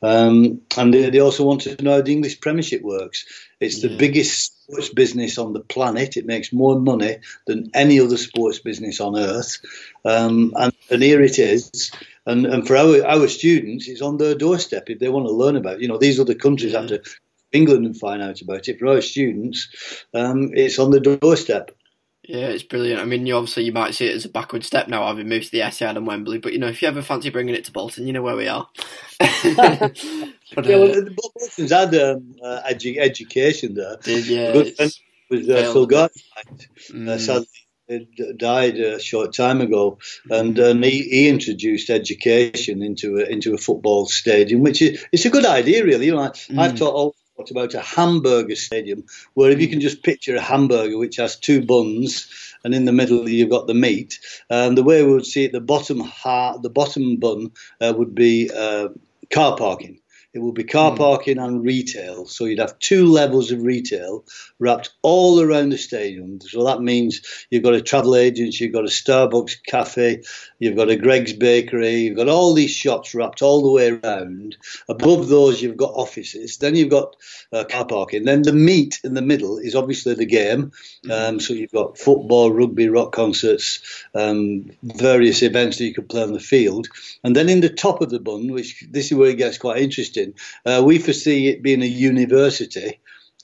Um, and they, they also want to know how the English Premiership works. It's yeah. the biggest sports business on the planet. It makes more money than any other sports business on earth, um, and, and here it is. And, and for our, our students, it's on their doorstep if they want to learn about it. You know, these other countries yeah. have to England and find out about it. For our students, um, it's on the doorstep. Yeah, it's brilliant. I mean, you obviously you might see it as a backward step now, having moved to the Etihad and Wembley. But you know, if you ever fancy bringing it to Bolton, you know where we are. but, yeah, well, uh, Bolton's had um, uh, edu- education there. Did, yeah, a good friend was uh, Phil Gartwright. Mm. Uh, sadly, he died a short time ago, and, and he, he introduced education into a, into a football stadium, which is it's a good idea, really. You know, I, mm. I've taught all. About a hamburger stadium, where if you can just picture a hamburger which has two buns, and in the middle you've got the meat, and the way we would see it, the bottom half, the bottom bun uh, would be uh, car parking. It would be car parking and retail. So you'd have two levels of retail wrapped all around the stadium. So that means you've got a travel agent, you've got a Starbucks cafe, you've got a Greg's Bakery, you've got all these shops wrapped all the way around. Above those, you've got offices. Then you've got uh, car parking. Then the meat in the middle is obviously the game. Um, so you've got football, rugby, rock concerts, um, various events that you can play on the field. And then in the top of the bun, which this is where it gets quite interesting, Uh, we foresee it being a university,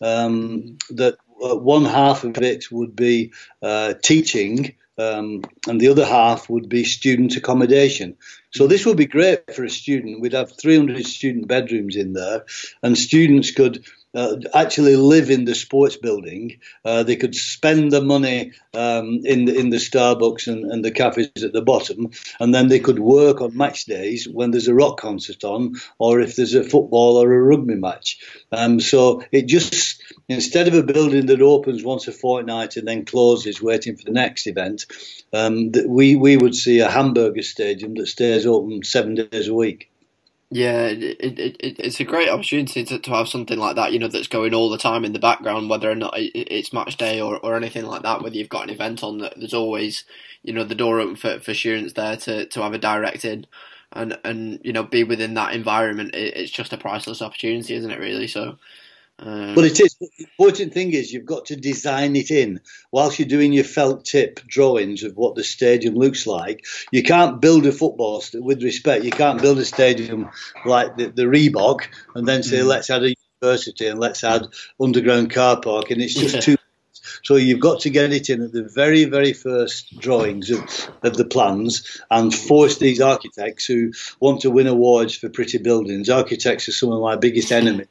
um, that uh, one half of it would be uh, teaching, um, and the other half would be student accommodation. So this would be great for a student. We'd have three hundred student bedrooms in there, and students could Uh, actually live in the sports building. Uh, they could spend the money um, in the, in the Starbucks and, and the cafes at the bottom, and then they could work on match days when there's a rock concert on, or if there's a football or a rugby match. Um, so it just, instead of a building that opens once a fortnight and then closes, waiting for the next event, um, that we we would see a hamburger stadium that stays open seven days a week. Yeah, it, it, it, it's a great opportunity to, to have something like that, you know, that's going all the time in the background, whether or not it's match day or, or anything like that, whether you've got an event on, that there's always, you know, the door open for, for students there to, to have a direct in and, and, you know, be within that environment. It, it's just a priceless opportunity, isn't it, really? So, Um, But it is. The important thing is you've got to design it in. Whilst you're doing your felt tip drawings of what the stadium looks like, you can't build a football, st- with respect, you can't build a stadium like the, the Reebok and then say, mm. let's add a university and let's add underground car park, and it's just yeah. too. So you've got to get it in at the very, very first drawings of, of the plans and force these architects who want to win awards for pretty buildings. Architects are some of my biggest enemies.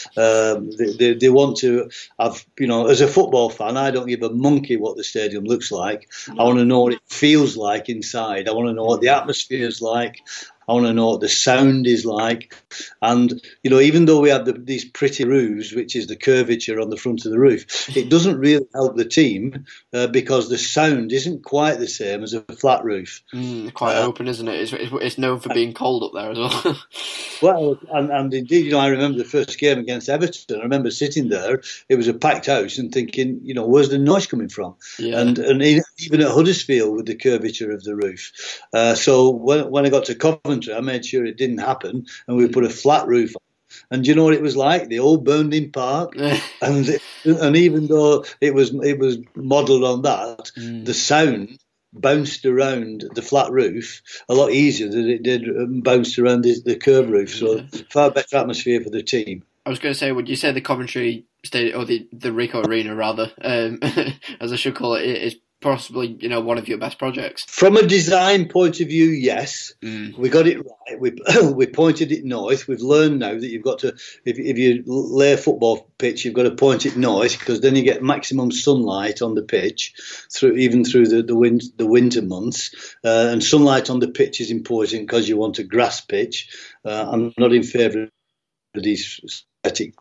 Um, they, they, they want to have, you know, as a football fan, I don't give a monkey what the stadium looks like. I want to know what it feels like inside. I want to know what the atmosphere is like. I want to know what the sound is like. And, you know, even though we have the, these pretty roofs, which is the curvature on the front of the roof, it doesn't really help the team uh, because the sound isn't quite the same as a flat roof. Mm, quite uh, open, isn't it? It's, it's known for being cold up there as well. Well, and, and indeed, you know, I remember the first game against Everton. I remember sitting there. It was a packed house and thinking, you know, where's the noise coming from? Yeah. And and even at Huddersfield with the curvature of the roof. Uh, so when when I got to Coventry, I made sure it didn't happen, and we put a flat roof on. And do you know what it was like? The old Burnley Park, and and even though it was it was modelled on that, mm. the sound bounced around the flat roof a lot easier than it did um, bounced around the, the curved roof. So yeah. Far better atmosphere for the team. I was going to say, would you say the Coventry Stadium, or the the Ricoh Arena rather, um, as I should call it, is possibly, you know, one of your best projects? From a design point of view, yes. Mm. We got it right. We we pointed it north. We've learned now that you've got to, if, if you lay a football pitch, you've got to point it north because then you get maximum sunlight on the pitch, through even through the the, win, the winter months. Uh, and sunlight on the pitch is important because you want a grass pitch. Uh, I'm not in favour of these static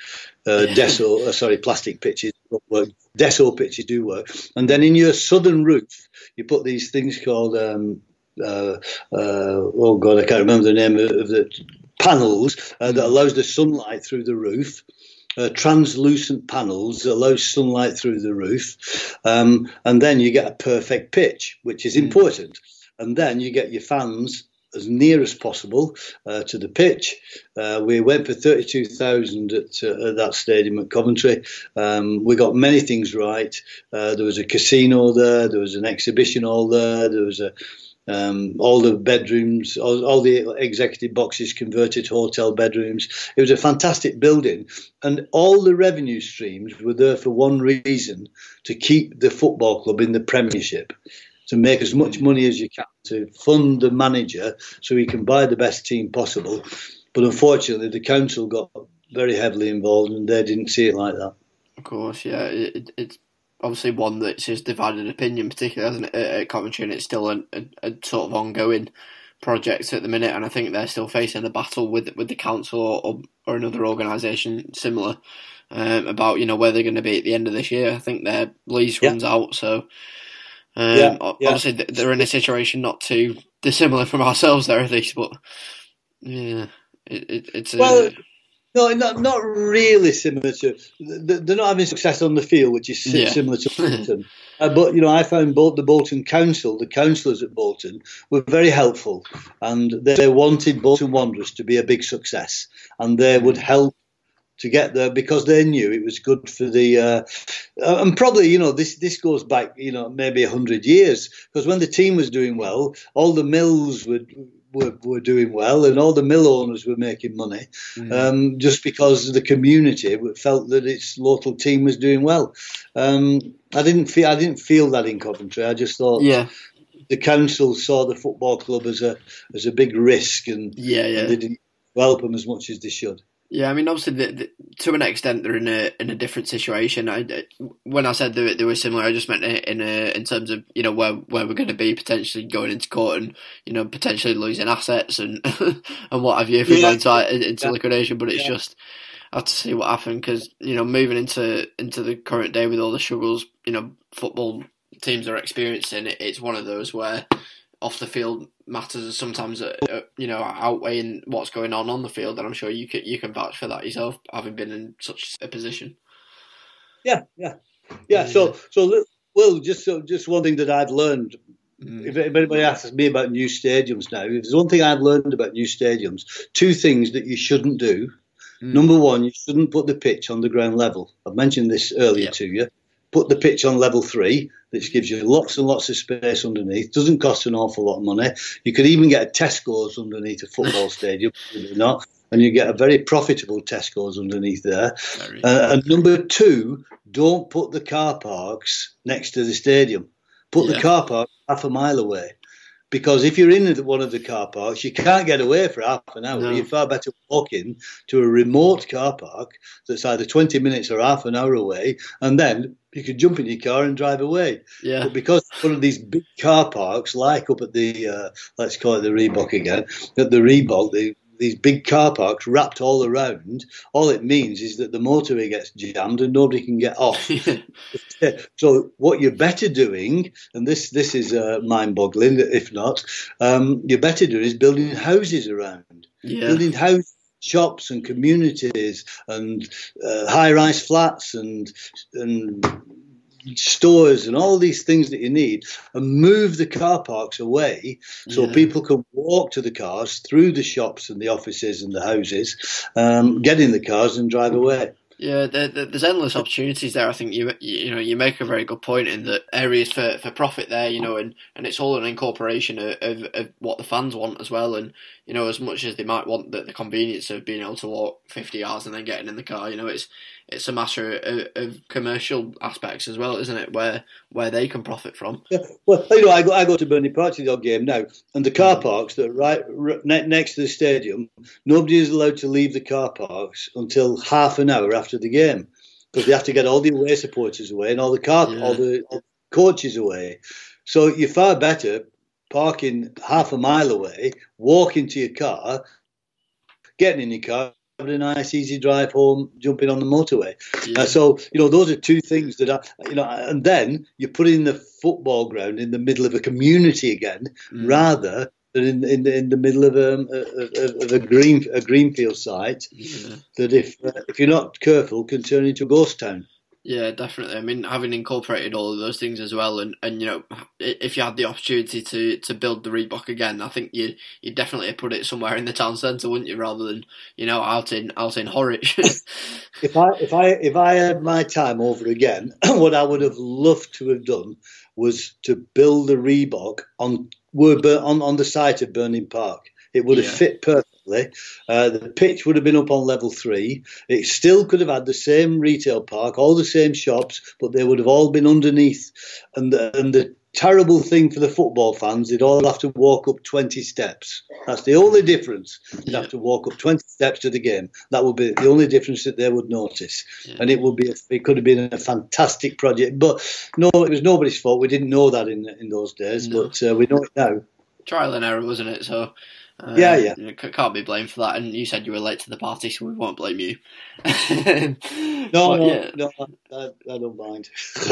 uh, deso, uh, sorry, plastic pitches. Work. Deso pitches do work. And then in your southern roof, you put these things called, um, uh, uh, oh God, I can't remember the name of, of the panels uh, that allows the sunlight through the roof. Uh, translucent panels that allow sunlight through the roof. Um, and then you get a perfect pitch, which is important. And then you get your fans as near as possible uh, to the pitch. Uh, we went for thirty-two thousand at, uh, at that stadium at Coventry. Um, we got many things right. Uh, there was a casino there. There was an exhibition hall there. There was a um, all the bedrooms, all, all the executive boxes converted to hotel bedrooms. It was a fantastic building. And all the revenue streams were there for one reason, to keep the football club in the Premiership, to make as much money as you can, to fund the manager so he can buy the best team possible. But unfortunately, the council got very heavily involved and they didn't see it like that. Of course, yeah. It, it's obviously one that's just divided opinion, particularly, hasn't it, at Coventry, and it's still a, a, a sort of ongoing project at the minute, and I think they're still facing a battle with with the council or, or another organisation similar um, about, you know, where they're going to be at the end of this year. I think their lease runs yeah. out, so... Um, yeah, yeah. Obviously, they're in a situation not too dissimilar from ourselves there, at least. But yeah, it, it, it's a... well, no, not not really similar to. They're not having success on the field, which is yeah. similar to Bolton. uh, but you know, I found both the Bolton Council, the councillors at Bolton, were very helpful, and they wanted Bolton Wanderers to be a big success, and they would help to get there because they knew it was good for the, uh, and probably, you know, this, this goes back, you know, maybe a hundred years, because when the team was doing well, all the mills were, were, were doing well and all the mill owners were making money, mm. um, just because the community felt that its local team was doing well. Um, I didn't feel, I didn't feel that in Coventry. I just thought, yeah. the council saw the football club as a, as a big risk, and, yeah, yeah. and they didn't help them as much as they should. Yeah, I mean, obviously, the, the, to an extent, they're in a in a different situation. I, when I said they, they were similar, I just meant in a, in terms of, you know, where where we're going to be potentially going into court and, you know, potentially losing assets and and what have you if we yeah. go into, into yeah. liquidation. But it's yeah. just I have to see what happens, because, you know, moving into into the current day with all the struggles, you know, football teams are experiencing, it, it's one of those where off the field matters sometimes, uh, uh, you know, outweighing what's going on on the field, and I'm sure you can you can vouch for that yourself, having been in such a position. Yeah, yeah, yeah. yeah. So, so well, just so, just one thing that I've learned. Mm. If anybody asks me about new stadiums now, if there's one thing I've learned about new stadiums, two things that you shouldn't do. Mm. Number one, you shouldn't put the pitch on the ground level. I've mentioned this earlier yep. to you. Put the pitch on level three, which gives you lots and lots of space underneath. Doesn't cost an awful lot of money. You could even get a Tesco's underneath a football stadium, believe it or not, and you get a very profitable Tesco's underneath there. Uh, and number two, don't put the car parks next to the stadium. Put yeah. the car park half a mile away. Because if you're in one of the car parks, you can't get away for half an hour. No. You're far better walking to a remote car park that's either twenty minutes or half an hour away, and then you can jump in your car and drive away. Yeah. But because one of these big car parks, like up at the, uh, let's call it the Reebok again, at the Reebok, the these big car parks wrapped all around, all it means is that the motorway gets jammed and nobody can get off. So what you're better doing, and this this is uh, mind-boggling, if not, um, you're better doing is building houses around. Yeah. Building houses, shops and communities and uh, high-rise flats and and stores and all these things that you need, and move the car parks away so yeah. people can walk to the cars through the shops and the offices and the houses, um, get in the cars and drive away. Yeah, there, there, there's endless opportunities there. I think you you know you make a very good point in that areas for, for profit there, you know, and, and it's all an incorporation of, of, of what the fans want as well. And you know, as much as they might want the, the convenience of being able to walk fifty yards and then getting in the car, you know, it's it's a matter of, of commercial aspects as well, isn't it? Where where they can profit from. Yeah, well, you know, I go I go to Burnley Park to the game now, and the car parks that are right, right next to the stadium, nobody is allowed to leave the car parks until half an hour after the game, because they have to get all the away supporters away and all the car, yeah. all the all the coaches away. So you're far better parking half a mile away, walking to your car, getting in your car, having a nice easy drive home, jumping on the motorway. Yeah. Uh, so you know those are two things that are, you know, and then you put in the football ground in the middle of a community again, mm. rather. In, in, the, in the middle of a, of, of a green a greenfield site, yeah. that if uh, if you're not careful can turn into a ghost town. Yeah, definitely. I mean, having incorporated all of those things as well, and, and you know, if you had the opportunity to, to build the Reebok again, I think you you definitely put it somewhere in the town centre, wouldn't you, rather than you know out in out in Horwich. if I if I if I had my time over again, what I would have loved to have done was to build the Reebok on. Were on, on the site of Burnham Park. It would have yeah. fit perfectly. Uh, the pitch would have been up on level three. It still could have had the same retail park, all the same shops, but they would have all been underneath. And the, and the terrible thing for the football fans, they'd all have to walk up twenty steps. That's the only difference. They'd yeah. have to walk up twenty steps to the game. That would be the only difference that they would notice. Yeah. And it would be, a, it could have been a fantastic project. But no, it was nobody's fault. We didn't know that in in those days, no. but uh, we know it now. Trial and error, wasn't it? So. Uh, yeah, yeah. You can't be blamed for that. And you said you were late to the party, so we won't blame you. no, but, no, yeah. no, I, I don't mind.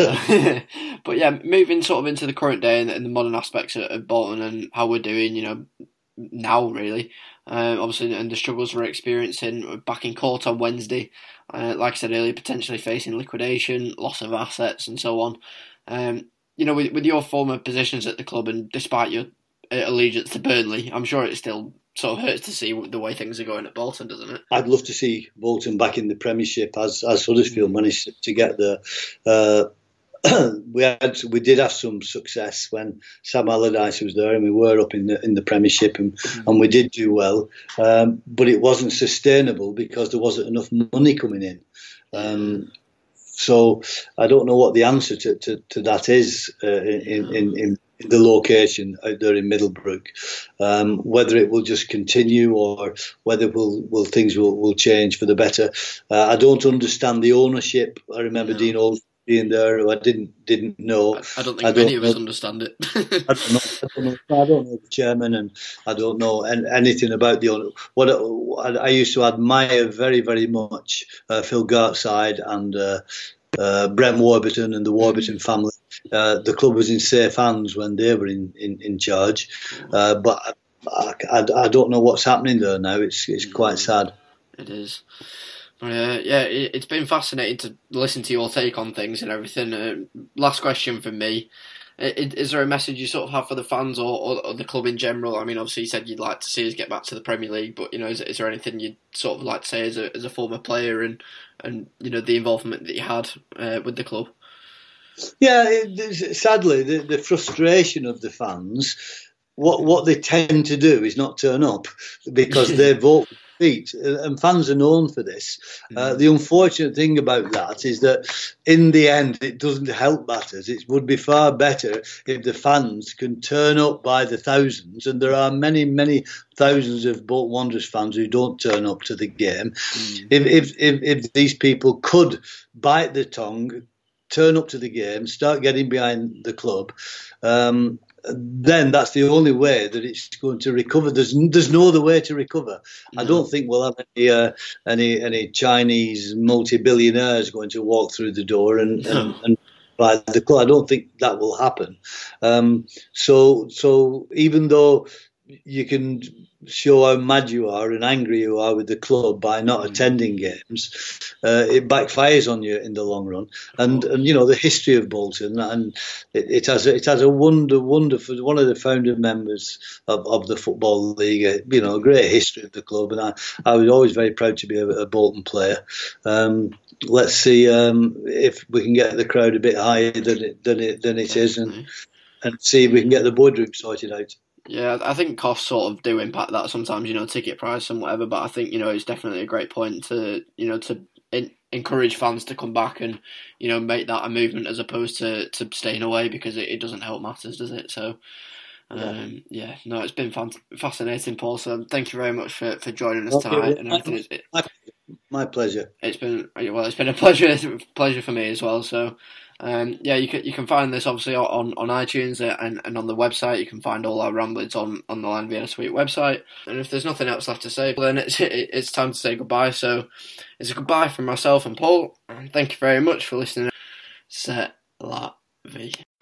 But yeah, moving sort of into the current day and, and the modern aspects of, of Bolton and how we're doing, you know, now really. Um, obviously, and the struggles we're experiencing back in court on Wednesday. Uh, like I said earlier, potentially facing liquidation, loss of assets, and so on. Um, you know, with, with your former positions at the club and despite your allegiance to Burnley, I'm sure it still sort of hurts to see the way things are going at Bolton, doesn't it? I'd love to see Bolton back in the Premiership as as Huddersfield managed to get there. Uh, we had we did have some success when Sam Allardyce was there, and we were up in the in the Premiership, and, mm-hmm. and we did do well. Um, but it wasn't sustainable because there wasn't enough money coming in. Um, so I don't know what the answer to, to, to that is uh, in, in, in the location out there in Middlebrook, um, whether it will just continue or whether will will things will, will change for the better. Uh, I don't understand the ownership. I remember no. Dean Old being there, who I didn't didn't know. I, I don't think I don't many know. of us understand it. I, don't know, I, don't know, I don't know the chairman, and I don't know anything about the owner. What I, I used to admire very very much uh, Phil Gartside and uh, uh, Brent Warburton and the Warburton family. Uh, the club was in safe hands when they were in, in, in charge, uh, but I, I, I don't know what's happening there now. It's it's quite sad. It is. Uh, yeah, it, it's been fascinating to listen to your take on things and everything. Uh, last question from me. Is there a message you sort of have for the fans or, or, or the club in general? I mean, obviously you said you'd like to see us get back to the Premier League, but you know, is, is there anything you'd sort of like to say as a as a former player and and you know the involvement that you had uh, with the club? Yeah, it, sadly, the, the frustration of the fans. What what they tend to do is not turn up because they vote with feet, and fans are known for this. Mm. Uh, the unfortunate thing about that is that in the end, it doesn't help matters. It would be far better if the fans can turn up by the thousands, and there are many, many thousands of Bolton Wanderers fans who don't turn up to the game. Mm. If, if if if these people could bite the tongue, turn up to the game, start getting behind the club. Um, then that's the only way that it's going to recover. There's there's no other way to recover. No. I don't think we'll have any uh, any any Chinese multi-billionaires going to walk through the door and, no. and, and buy the club. I don't think that will happen. Um, so so even though you can show how mad you are and angry you are with the club by not mm. attending games, uh, it backfires on you in the long run. And, oh. and you know the history of Bolton, and it, it has a, it has a wonder wonderful one of the founder members of, of the Football League. Uh, you know, a great history of the club, and I, I was always very proud to be a, a Bolton player. Um, let's see um, if we can get the crowd a bit higher than it than it than it is, and and see if we can get the boardroom sorted out. Yeah, I think costs sort of do impact that sometimes, you know, ticket price and whatever, but I think, you know, it's definitely a great point to, you know, to in, encourage fans to come back and, you know, make that a movement as opposed to, to staying away, because it, it doesn't help matters, does it? So, um, yeah. yeah, no, it's been fan- fascinating, Paul, so thank you very much for, for joining us okay, tonight. And everything. It, my, my pleasure. It's been, well, it's been a pleasure, pleasure for me as well, so... Um, yeah, you can you can find this obviously on, on iTunes and, and on the website. You can find all our ramblings on, on the Line Vienna Suite website. And if there's nothing else left to say, then it's it's time to say goodbye. So it's a goodbye from myself and Paul. And thank you very much for listening. C'est la vie.